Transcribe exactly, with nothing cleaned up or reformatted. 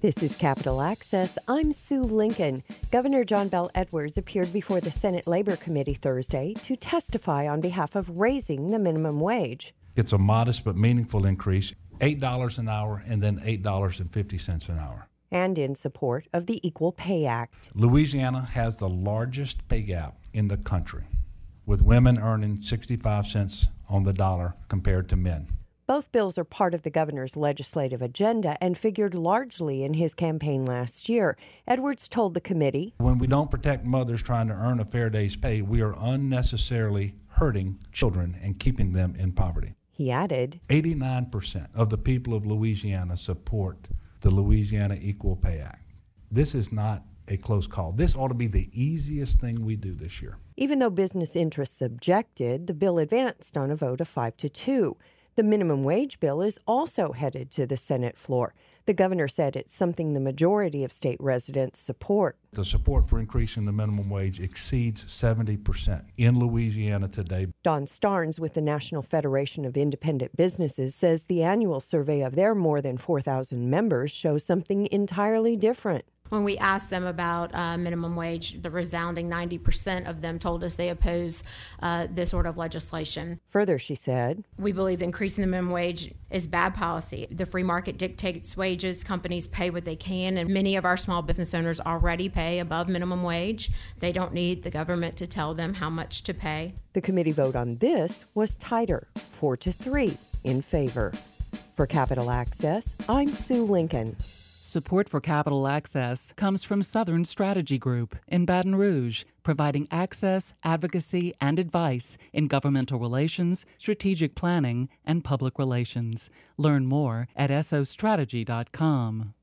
This is Capitol Access. I'm Sue Lincoln. Governor John Bel Edwards appeared before the Senate Labor Committee Thursday to testify on behalf of raising the minimum wage. It's a modest but meaningful increase, eight dollars an hour and then eight dollars and fifty cents an hour. And in support of the Equal Pay Act. Louisiana has the largest pay gap in the country, with women earning sixty-five cents on the dollar compared to men. Both bills are part of the governor's legislative agenda and figured largely in his campaign last year. Edwards told the committee, "When we don't protect mothers trying to earn a fair day's pay, we are unnecessarily hurting children and keeping them in poverty." He added, eighty-nine percent of the people of Louisiana support the Louisiana Equal Pay Act. This is not a close call. This ought to be the easiest thing we do this year. Even though business interests objected, the bill advanced on a vote of five to two. The minimum wage bill is also headed to the Senate floor. The governor said it's something the majority of state residents support. The support for increasing the minimum wage exceeds seventy percent in Louisiana today. Don Starnes with the National Federation of Independent Businesses says the annual survey of their more than four thousand members shows something entirely different. When we asked them about uh, minimum wage, the resounding ninety percent of them told us they oppose uh, this sort of legislation. Further, she said, "We believe increasing the minimum wage is bad policy. The free market dictates wages. Companies pay what they can, and many of our small business owners already pay above minimum wage. They don't need the government to tell them how much to pay." The committee vote on this was tighter, four to three in favor. For Capitol Access, I'm Sue Lincoln. Support for Capitol Access comes from Southern Strategy Group in Baton Rouge, providing access, advocacy, and advice in governmental relations, strategic planning, and public relations. Learn more at S O strategy dot com.